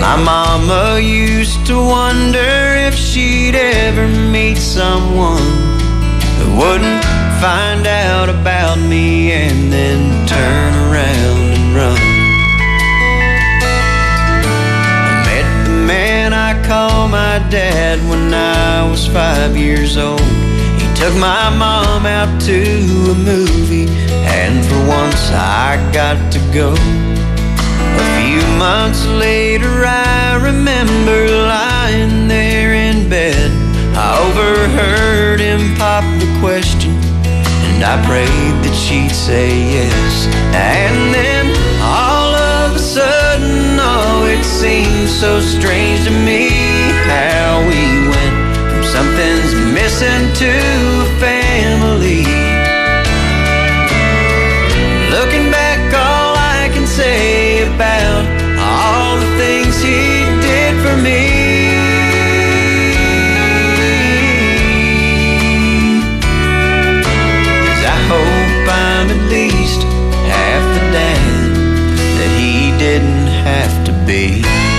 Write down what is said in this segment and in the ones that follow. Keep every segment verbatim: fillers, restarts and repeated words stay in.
My mama used to wonder if she'd ever meet someone who wouldn't find out about me and then turn around and run. I met the man I call my dad when I was five years old. He took my mom out to a movie, and for once I got to go. A few months later I remember lying there in bed. I overheard him pop the question, and I prayed that she'd say yes. And then all of a sudden, oh, it seemed so strange to me how we went from something's missing to a family. Looking back, all I can say about all the things he did for me is I hope I'm at least half the dad that he didn't have to be.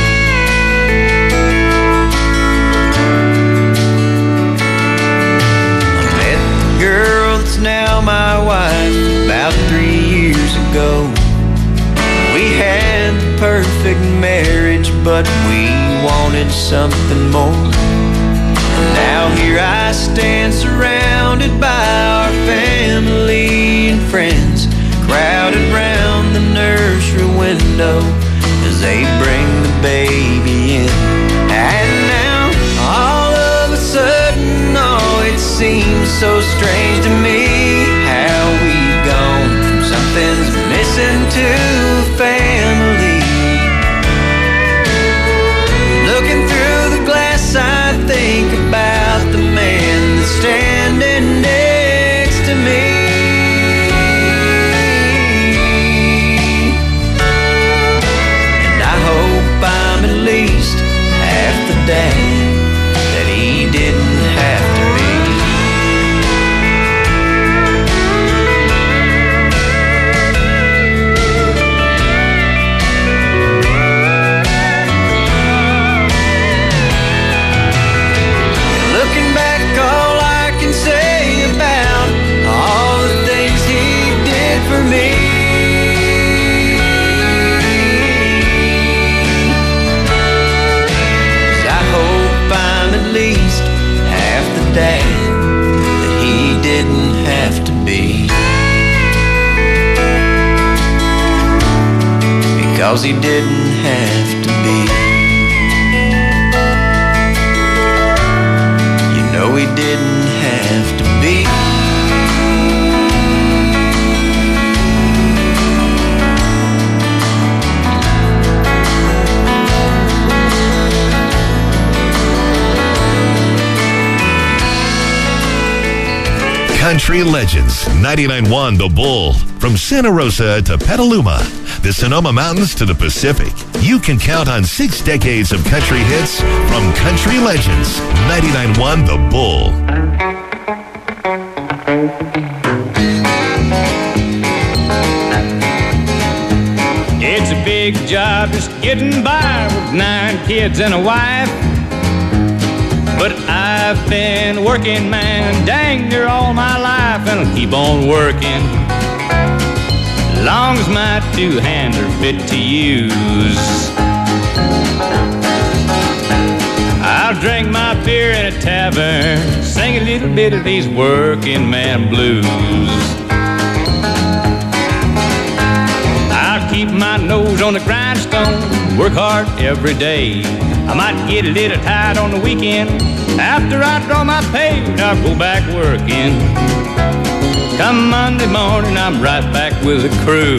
I met the girl that's now my wife about three years ago. We had the perfect marriage, but we wanted something more. And now here I stand surrounded by our family and friends, crowded round the nursery window as they bring the baby in. And now all of a sudden, oh, it seems so strange to me how we've gone from something's missing to family. Looking through the glass, I think about the man that's standing next to me. And I hope I'm at least half the dad that he didn't have to be. For me, I hope I'm at least half the dad that he didn't have to be, because he didn't have to be. You know he didn't have to be. Country Legends, ninety-nine point one The Bull. From Santa Rosa to Petaluma, the Sonoma Mountains to the Pacific, you can count on six decades of country hits from Country Legends, ninety-nine point one The Bull. It's a big job just getting by with nine kids and a wife. But I've been working, man, dang near all my life, and I'll keep on working long as my two hands are fit to use. I'll drink my beer in a tavern, sing a little bit of these working man blues. I'll keep my nose on the grindstone, work hard every day. I might get a little tired on the weekend. After I draw my pay, I'll go back working. Come Monday morning, I'm right back with the crew.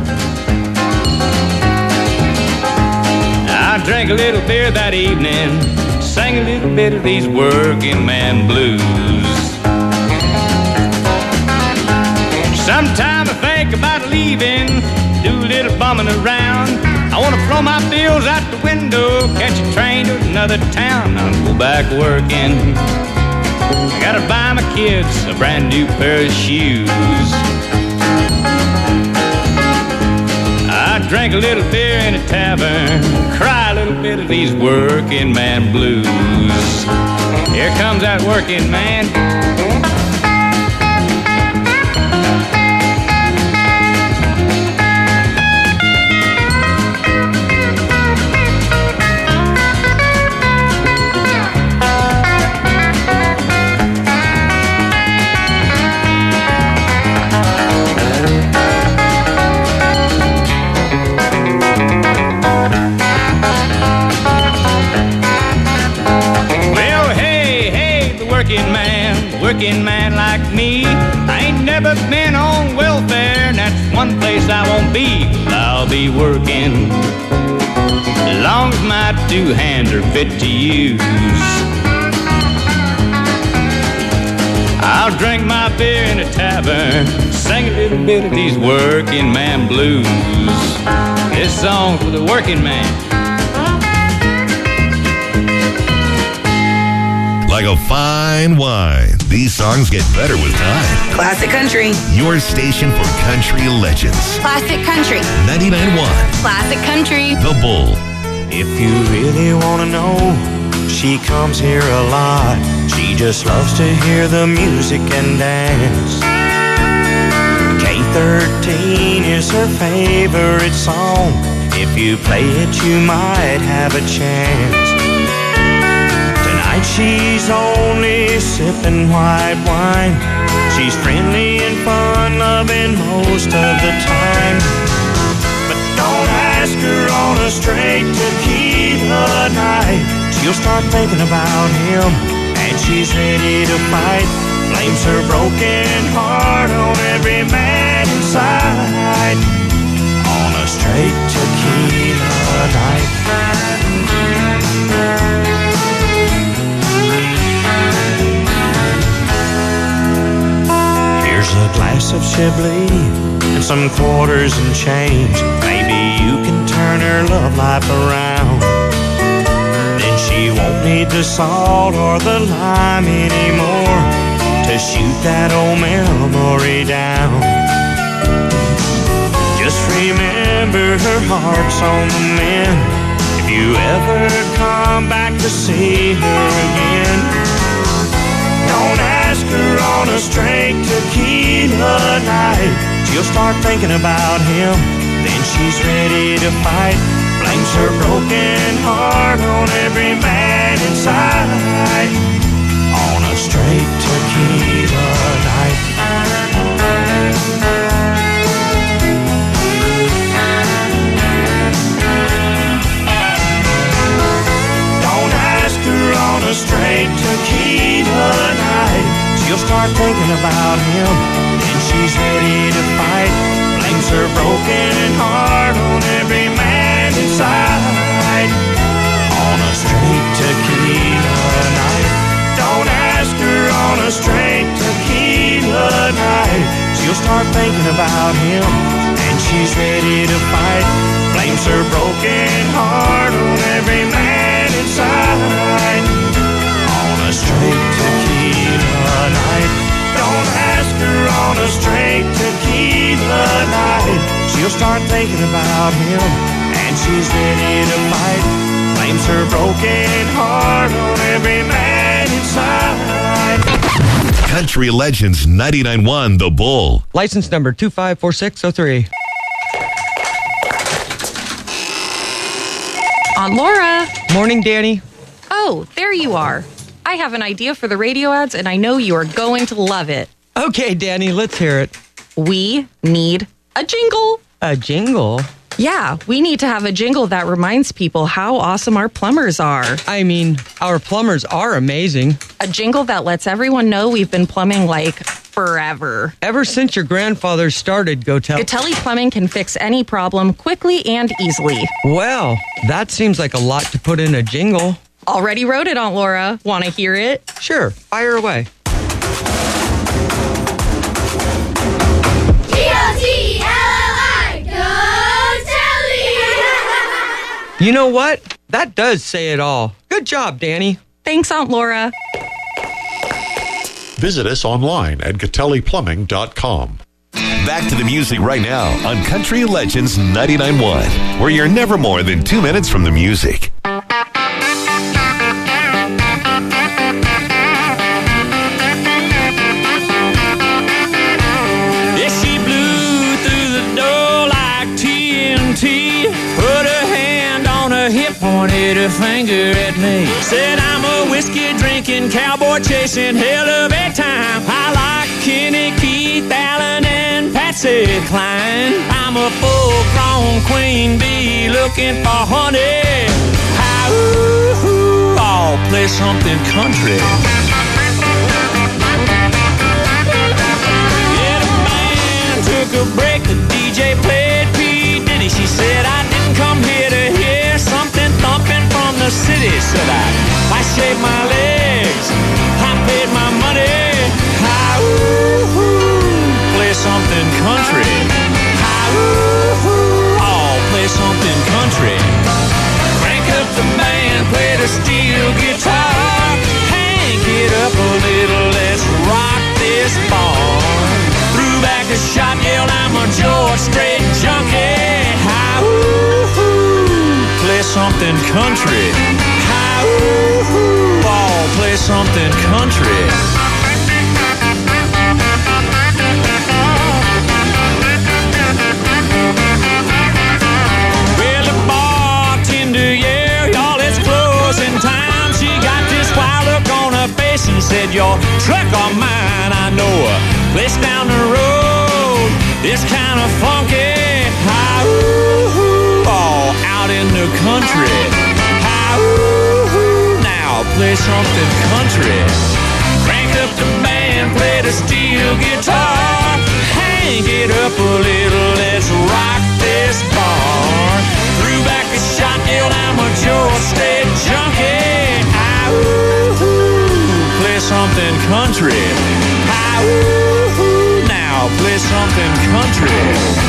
I drank a little beer that evening, sang a little bit of these working man blues. Sometime I think about leaving, do a little bumming around. I want to throw my bills out the window, catch a train to another town. I'll go back working. I gotta buy my kids a brand new pair of shoes. I drank a little beer in a tavern, cry a little bit bit of these working man blues. Here comes that working man. Working man like me, I ain't never been on welfare, and that's one place I won't be. I'll be working as long as my two hands are fit to use. I'll drink my beer in a tavern, sing a little bit of these working man blues. This song's for the working man. Like a fine wine, these songs get better with time. Classic Country. Your station for country legends. Classic Country. ninety-nine point one. Classic Country. The Bull. If you really want to know, she comes here a lot. She just loves to hear the music and dance. K thirteen is her favorite song. If you play it, you might have a chance. She's only sipping white wine. She's friendly and fun-loving most of the time. But don't ask her on a straight tequila night. She'll start thinking about him, and she's ready to fight. Blames her broken heart on every man inside. On a straight tequila night. Here's a glass of Chablis and some quarters and change. Maybe you can turn her love life around. Then she won't need the salt or the lime anymore to shoot that old memory down. Just remember her heart's on the mend. If you ever come back to see her again, don't ask her on a straight tequila night. She'll start thinking about him, then she's ready to fight. Blames her broken heart on every man inside. On a straight tequila night. Don't ask her on a straight tequila night. She'll start thinking about him, then she's ready to fight. Blames her broken heart on every man inside. On a straight tequila night. Don't ask her on a straight tequila night. She'll start thinking about him, and she's ready to fight. Blames her broken heart on every man inside. On a straight tequila night. Don't ask her on a straight tequila night. She'll start thinking about him, and she's ready to fight. Blames her broken heart on every man inside. Country Legends ninety-nine point one The Bull. License number two five four six oh three. Aunt Laura. Morning, Danny. Oh, there you are. I have an idea for the radio ads, and I know you are going to love it. Okay, Danny, let's hear it. We need a jingle. A jingle? Yeah, we need to have a jingle that reminds people how awesome our plumbers are. I mean, our plumbers are amazing. A jingle that lets everyone know we've been plumbing like forever. Ever since your grandfather started, Gotel. Gatelli Plumbing can fix any problem quickly and easily. Well, that seems like a lot to put in a jingle. Already wrote it, Aunt Laura. Want to hear it? Sure, fire away. You know what? That does say it all. Good job, Danny. Thanks, Aunt Laura. Visit us online at gatelli plumbing dot com. Back to the music right now on Country Legends ninety-nine point one, where you're never more than two minutes from the music. her hip, pointed a finger at me. Said I'm a whiskey drinking, cowboy chasing hell of a time. I like Kenny, Keith, Allen, and Patsy Cline. I'm a full-grown queen bee looking for honey. How, ooh, I'll play something country. Yeah, the band took a break, the D J played P. Diddy. She said I didn't come here to hear something thumping from the city. Said I, I shaved my legs, I paid my money. How, ooh, play something country. How, ooh, I'll play something country. Crank up the band, play the steel guitar. Hank it up a little, let's rock this bar. Threw back a shot, yelled I'm a George Strait junkie. How, ooh, play something country. How, ooh, I'll play something country. Well, the bartender, yeah, y'all, it's closing time. She got this wild look on her face and said, your truck or mine, I know a place down the road. It's kind of funky. How, ooh, all out in the country. How, ooh, now play something country. Crank up the band, play the steel guitar. Hang it up a little, let's rock this bar. Threw back a shot, yelled I'm a George Strait junkie. How, ooh, play something country. How, ooh, now play something country.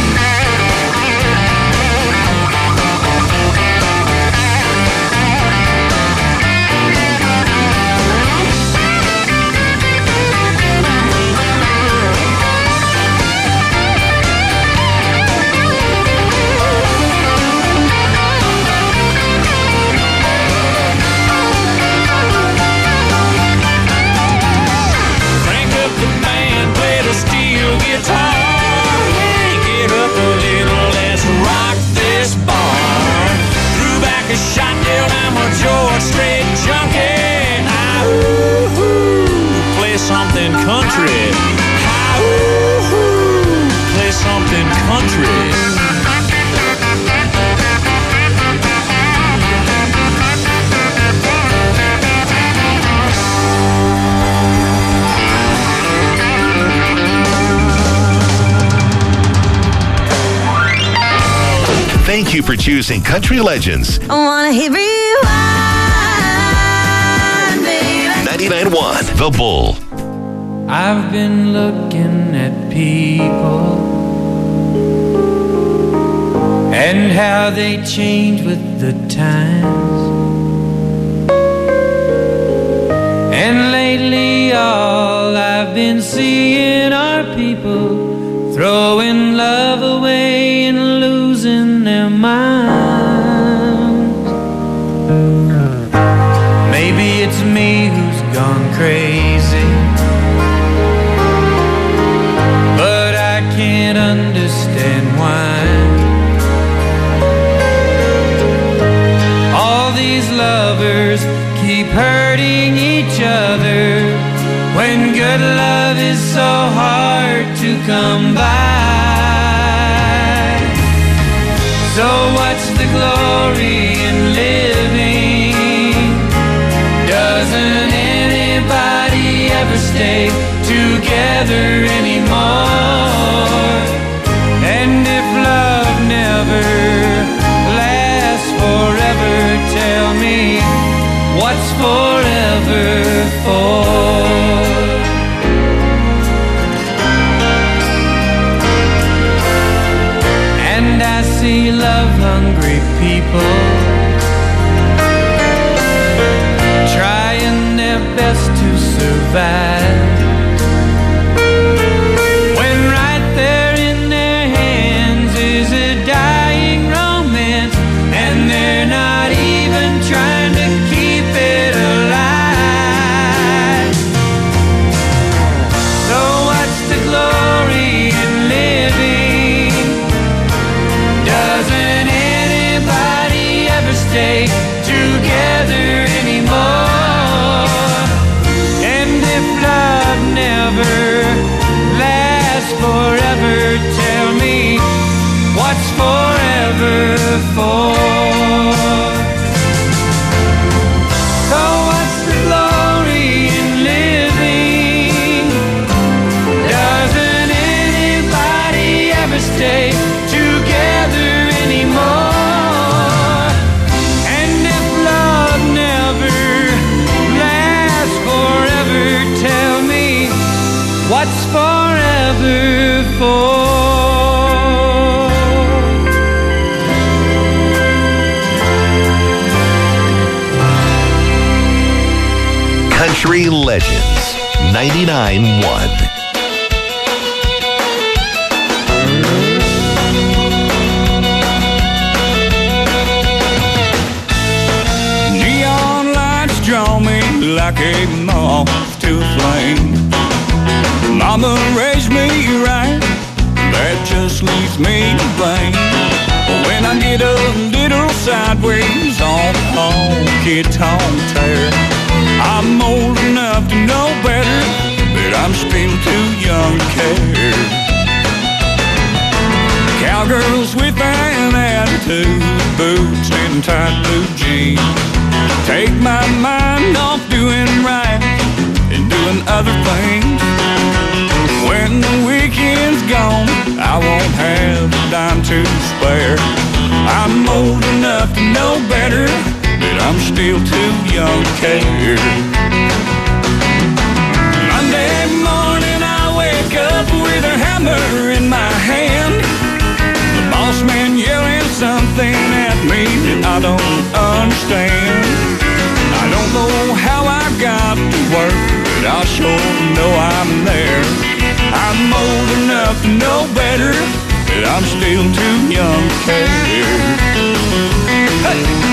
George Strait junkie. Ah, ooh, ooh, play something country. Ah, ooh, ooh, play something country. Thank you for choosing Country Legends. I wanna hear rewind, baby. ninety-nine point one The Bull. I've been looking at people and how they change with the times. And lately all I've been seeing are people throwing love away and losing their minds. Maybe it's me who's gone crazy, but I can't understand why all these lovers keep hurting each other when good love is so hard to come by. So what's the glory in living? Doesn't anybody ever stay together anymore? And if love never lasts forever, tell me what's forever for? And I see love-hungry people trying their best to survive, when right there in their hands is a dying romance, and they're not even trying to keep it alive. So what's the glory in living? Doesn't anybody Country Legends ninety-nine point one. Neon lights draw me like a moth to a flame. Mama raised me right, that just leaves me to blame. When I get a little sideways on honky tonk tear, I'm old enough to know better, but I'm still too young to care. Cowgirls with an attitude, boots and tight blue jeans, take my mind off doing right and doing other things. When the weekend's gone, I won't have a dime to spare. I'm old enough to know better, but I'm still too young to care. Monday morning I wake up with a hammer in my hand, the boss man yelling something at me that I don't understand. I don't know how I got to work, but I sure know I'm there. I'm old enough to know better, but I'm still too young to care. Hey!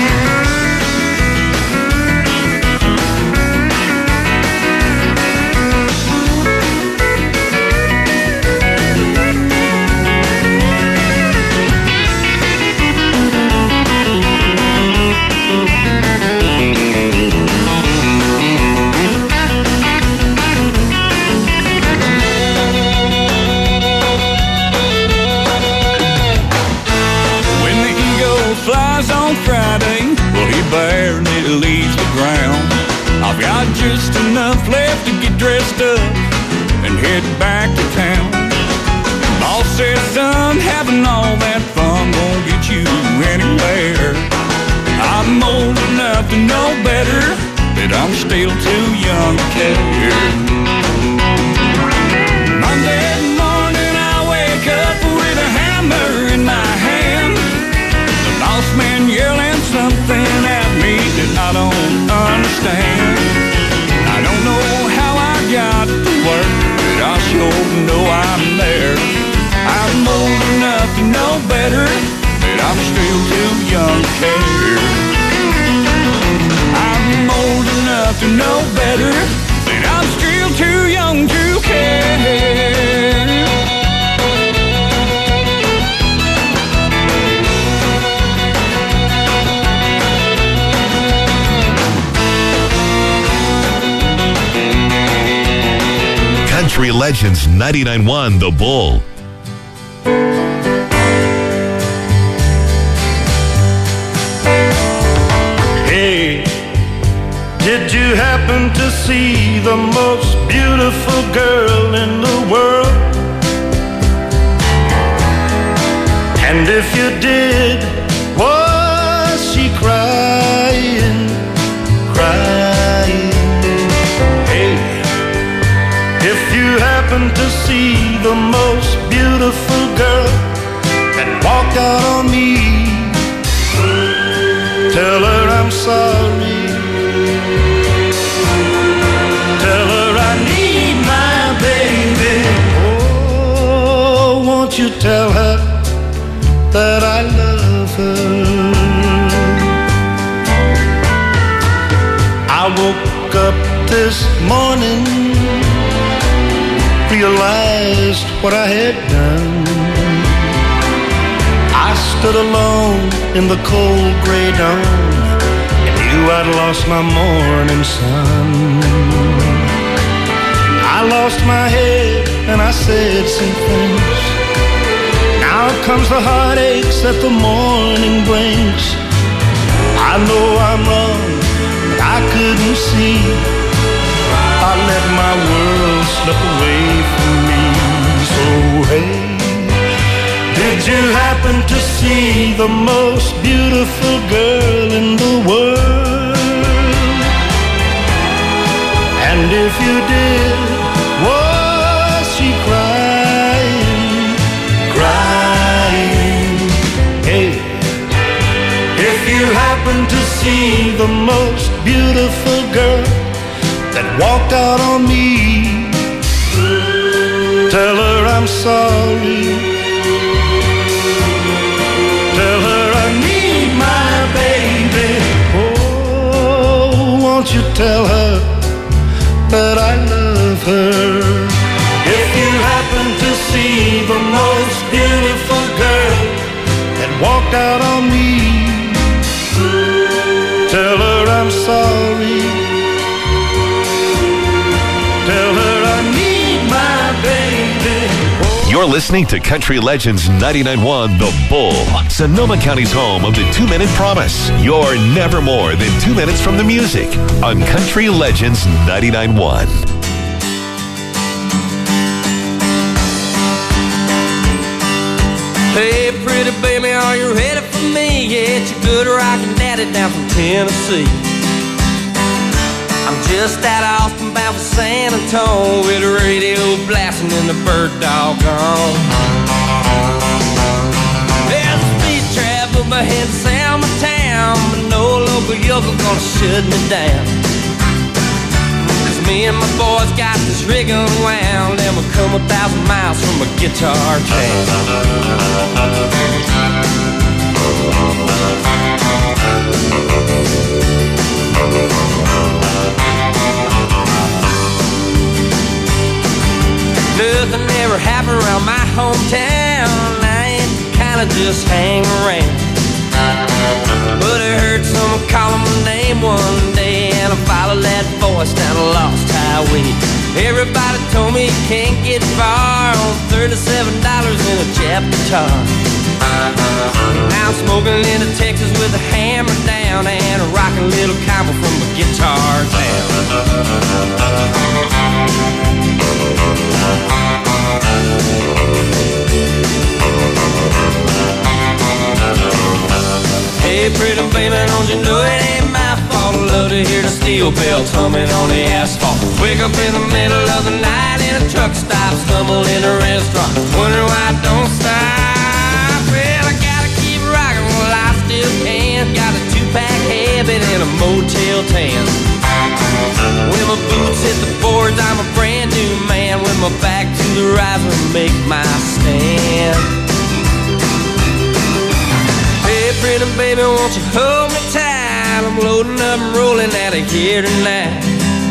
On Friday, well, he barely leaves the ground. I've got just enough left to get dressed up and head back to town. Boss said, son, having all that fun won't get you anywhere. I'm old enough to know better, but I'm still too young to care. Monday morning I wake up with a hammer in my hand, boss man yelling something at me that I don't understand. I don't know how I got to work, but I sure know I'm there. I'm old enough to know better, but I'm still too young to care. I'm old enough to know better, but I'm still too young to care. Country Legends ninety-nine point one The Bull. Hey, did you happen to see the most beautiful girl in the world? And if you did, was she crying, crying? Hey, if you happen to see the most beautiful girl that walked out on me, tell her I'm sorry. Tell her I need my baby. Oh, won't you tell her that I love her? I woke up this morning, realized what I had done. I stood alone in the cold gray dawn and knew I'd lost my morning sun. I lost my head and I said some things. Now comes the heartaches that the morning brings. I know I'm wrong, but I couldn't see. I let my world slip away from me. So hey, did you happen to see the most beautiful girl in the world? And if you did, was she crying, crying? Hey, if you happen to see the most beautiful girl that walked out on me. Tell her I'm sorry. Tell her I need my baby. Oh, won't you tell her that I love her? If you happen to see the most beautiful girl that walked out on me, tell her I'm sorry. Tell her I need my baby. Oh. You're listening to Country Legends ninety-nine point one The Bull, Sonoma County's home of the two-minute promise. You're never more than two minutes from the music on Country Legends ninety-nine point one. Hey, pretty baby, are you ready for me? Yeah, it's your good rockin' daddy down from Tennessee. I'm just out of Austin, bound for San Antonio, with the radio blasting and the bird dog on. There's a speed trap up ahead of Selma town, but no local yokel gonna shut me down. Cause me and my boys got this rig unwound, and we'll come a thousand miles from a guitar town. Nothing ever happened around my hometown. I ain't the kind of just hang around. But I heard someone calling my name one day, and I followed that voice down a lost highway. Everybody told me you can't get far on thirty-seven dollars in a Jap guitar. Now I'm smoking into Texas with a hammer down and a rockin' little combo from a guitar town. Hey, pretty baby, don't you know it ain't my fault? I love to hear the steel bells humming on the asphalt. Wake up in the middle of the night in a truck stop, stumble in a restaurant, wonder why I don't stop. Well, I gotta keep rocking while I still can. Got a two-pack habit and a Motel ten. When my boots hit the boards, I'm a brand new man. With my back to the riser, make my stand. Hey, pretty baby, won't you hold me tight? I'm loading up and rolling out of here tonight.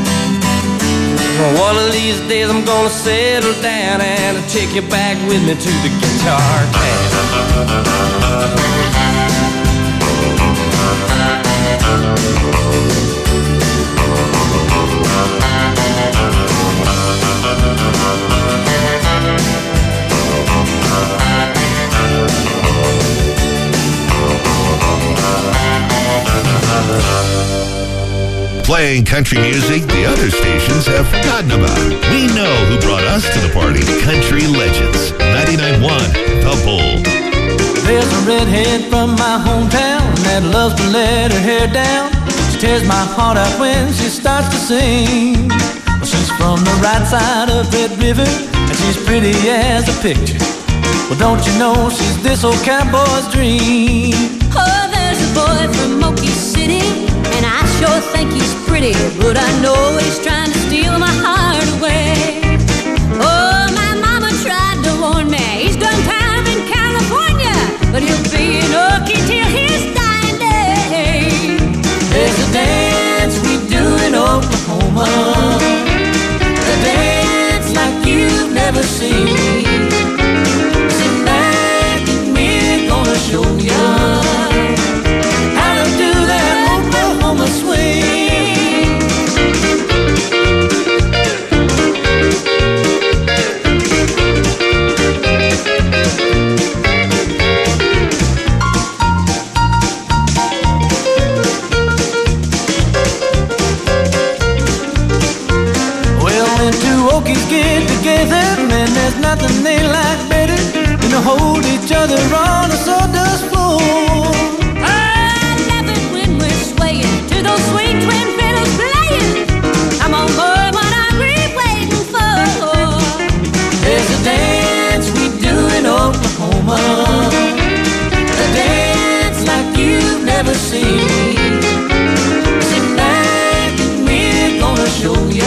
One of these days I'm gonna settle down and I'll take you back with me to the guitar town. Playing country music the other stations have forgotten about. We know who brought us to the party. Country Legends ninety-nine point one The Bull. There's a redhead from my hometown that loves to let her hair down. She tears my heart out when she starts to sing. Well, she's from the right side of Red River, and she's pretty as a picture. Well, don't you know she's this old cowboy's dream? Oh, there's a boy from Okie City, and I sure think he's pretty, but I know he's trying to steal my heart away. Oh, my mama tried to warn me, he's done time in California, but he'll be in Okie till his dying day. There's a dance we do in Oklahoma, a dance like you've never seen. Sit back and we're gonna show ya how to do that Oklahoma swing. And there's nothing they like better than to hold each other on a sawdust floor. I love it when we're swaying to those sweet twin fiddles playing. Come on, boy, what are we waiting for? There's a dance we do in Oklahoma, a dance like you've never seen. Sit back and we're gonna show ya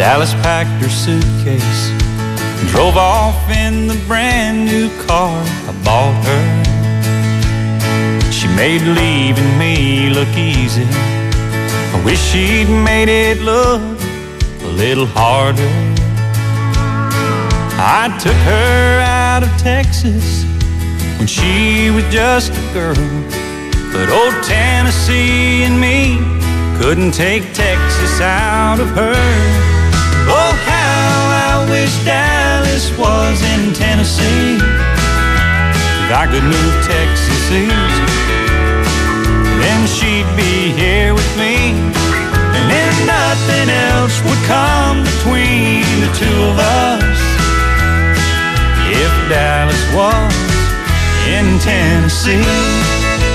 Dallas packed her suitcase and drove off in the brand new car I bought her. She made leaving me look easy. I wish she'd made it look a little harder. I took her out of Texas when she was just a girl, but old Tennessee and me couldn't take Texas out of her. Oh, how I wish Dallas was in Tennessee, if I could move Texas east, then she'd be here with me, and then nothing else would come between the two of us. If Dallas was in Tennessee.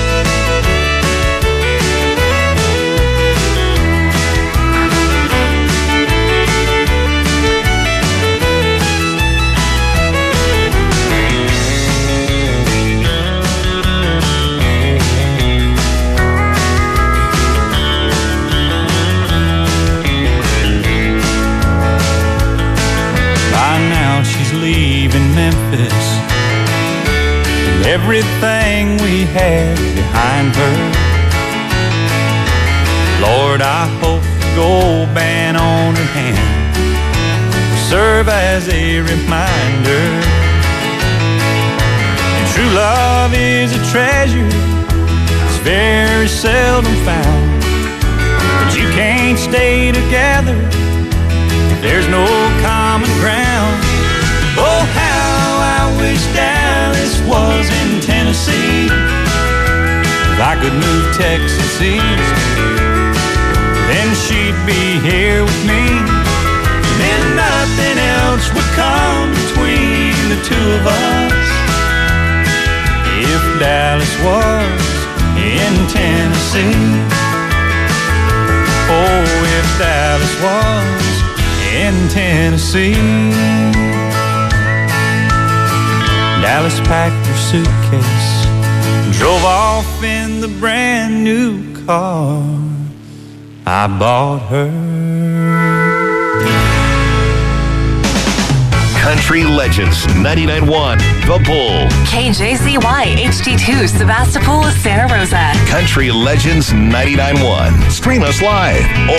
Leaving Memphis and everything we had behind her. Lord, I hope the gold band on her hand will serve as a reminder. And true love is a treasure that's very seldom found, but you can't stay together if there's no common ground. Oh, how I wish Dallas was in Tennessee, if I could move Texas east, then she'd be here with me, then nothing else would come between the two of us. If Dallas was in Tennessee, oh, if Dallas was in Tennessee. Dallas packed her suitcase and drove off in the brand new car I bought her. Country Legends ninety-nine point one The Bull. K J Z Y H D two Sebastopol, Santa Rosa. Country Legends ninety-nine point one. Stream us live